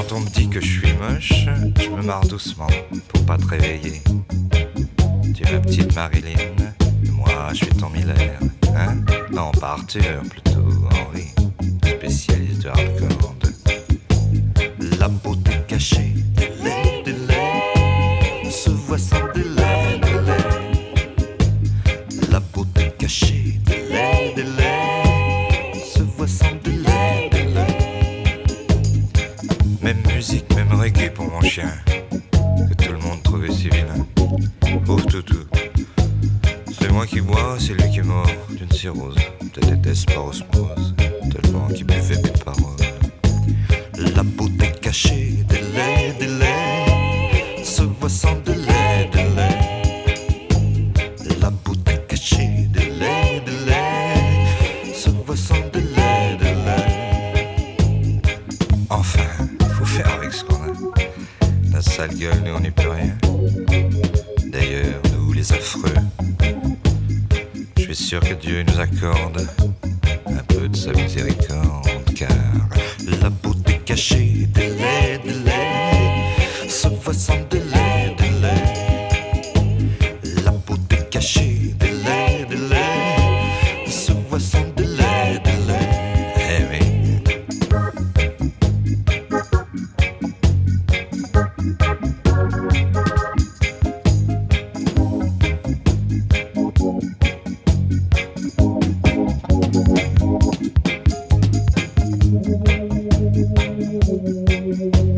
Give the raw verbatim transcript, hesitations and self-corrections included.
Quand on me dit que je suis moche, je me marre doucement pour pas te réveiller. Tu es ma petite Marilyn, et moi je suis ton Miller. Hein? Non, pas Arthur, plutôt Henri, spécialiste de hardcore. La beauté cachée, délai, délai, se voit sans délai, délai. La beauté cachée, délai, délai, se voit sans délai, délai. Même musique, même reggae pour mon chien, que tout le monde trouvait si vilain. Pauvre toutou, c'est moi qui bois, c'est lui qui est mort d'une cirrhose. Peut-être était-ce par osmose, tellement qu'il buvait plus de paroles. La beauté cachée, délai, délai, se voit sans délai, délai. La beauté cachée, délai, délai, se voit sans délai, délai. Enfin, faut faire avec ce qu'on a. La sale gueule, nous on n'est plus rien. D'ailleurs, nous les affreux, je suis sûr que Dieu nous accorde un peu de sa miséricorde, car la beauté cachée, délai, délai, se voit sans délai, délai. La beauté cachée, délai, délai, se voit sans délai, délai. Eh oui. Thank you.